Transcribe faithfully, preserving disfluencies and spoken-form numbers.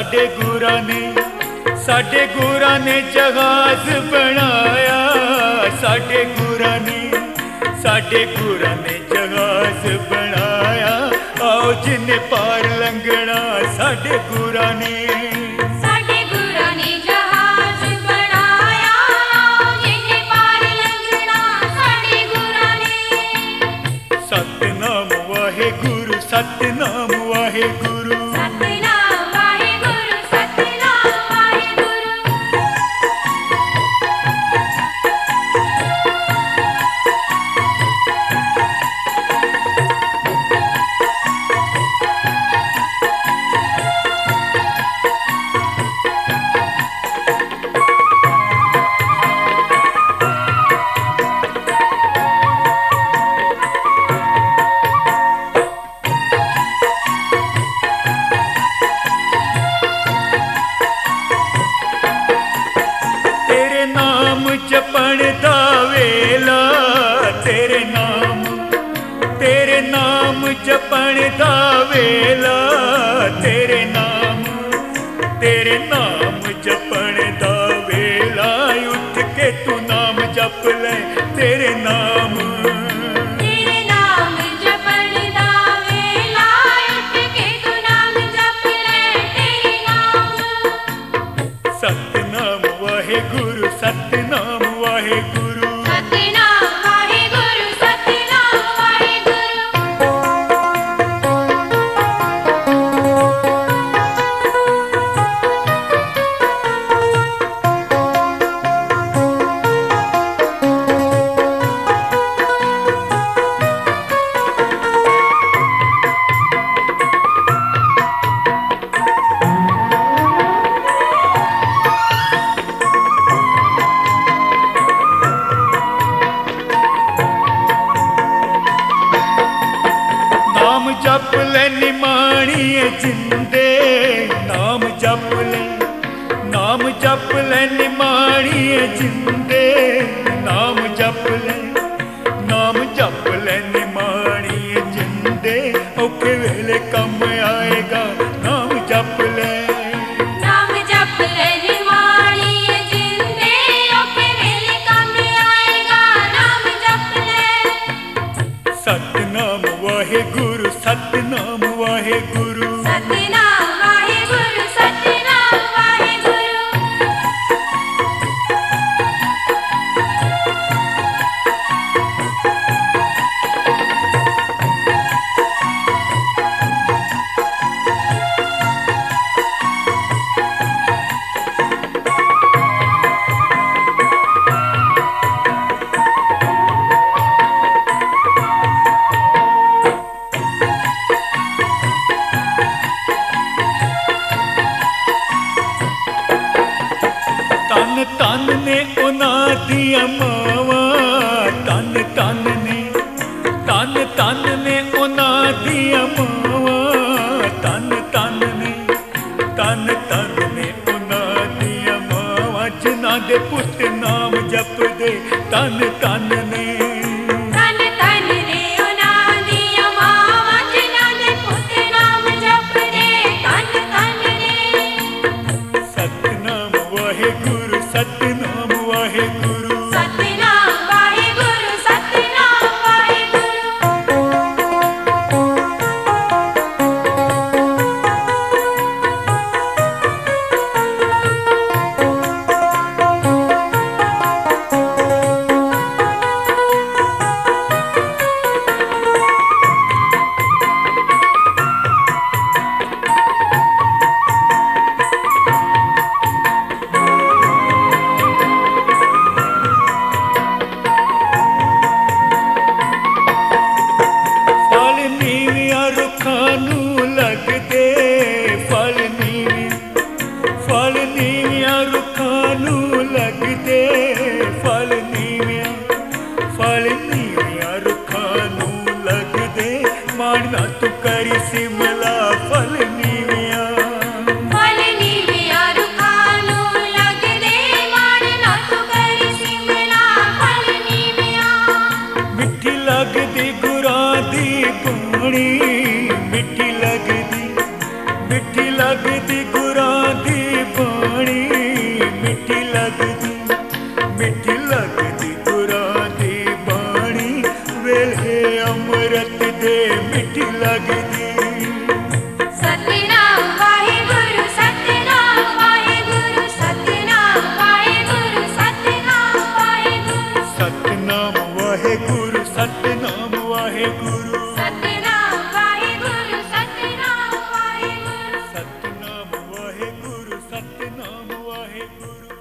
साडे गुरां ने साडे गुरां ने जहाज बनाया, साडे गुरां ने साडे गुरां ने जहाज बनाया। आओ जिन्ने पार लंघना साडे गुरां ने साडे गुरां ने जहाज बनाया, आओ जिन्ने पार लंघना साडे गुरां ने। सतनाम वाहेगुरु सतनाम वाहेगुरु सतनाम वाहेगुरु सतनाम वाहेगुरु। जपण दा वेला तेरे नाम तेरे नाम जपण दा वेला, तेरे नाम तेरे नाम जपण दा वेला। उठ के तू नाम जप ले तेरे नाम तेरे नाम जपण दा वेला, उठ के तू नाम जप ले तेरे नाम। सतनाम वाहेगुरु सतनाम वाहेगुरु सतनाम वाहेगुरु सतनाम वाहेगुरु। नाम जप ले निमाणिए जिंदे, नाम जप ले नाम जप ले निमाणिए जिंदे, नाम जप ले नाम जप ले निमाणिए जिंदे। औखे वेले कम आएगा नाम जप ले नाम जप ले निमाणिए जिंदे, औखे वेले कम आएगा नाम जप ले। सतनाम वाहेगुरु सतनाम वाहेगुरु सतनाम वाहेगुरु सतनाम वाहेगुरु। तन तन ने उन्हां दियां मावां, तन तन ने तन तन ने उन्हां दियां मावां, तन तन ने तन तन ने उन्हां दियां मावां। जिन्हां दे पुत नाम जपदे तन तन ने तन तन ने उन्हां दियां मावां, जिन्हां दे पुत नाम जपदे तन तन ने। सतनाम वाहेगुरु सतनाम वाहेगुरु सतनाम वाहेगुरु सतनाम वाहेगुरु। फल नीवियां रुखां नूं लगदे, फल नीवियां फल नीवियां रुखां नूं लगदे, फल नीवियां फल नीवियां रुखां नूं लगदे। माणना तू करी सिमला फल नीवियां फल नीवियां रुखां नूं लगदे, माणना तू करी सिमला फल नीवियां। मिठी लगदी गुरां दी बाणी, मिठी लगदी मिठी लगदी गुरां मिठी लगदी मिठी लगदी गुरां दी बाणी वेले अमृत दे मिठी लगदी सतनाम वाहेगुरु सतनाम वाहेगुरु सतनाम वाहेगुरु सतनाम वाहेगुरु सतनाम वाहेगुरु सतनाम वाहेगुरु सतनाम वाहेगुरु सतनाम वाहेगुरु सतनाम वाहेगुरु सतनाम वाहेगुरु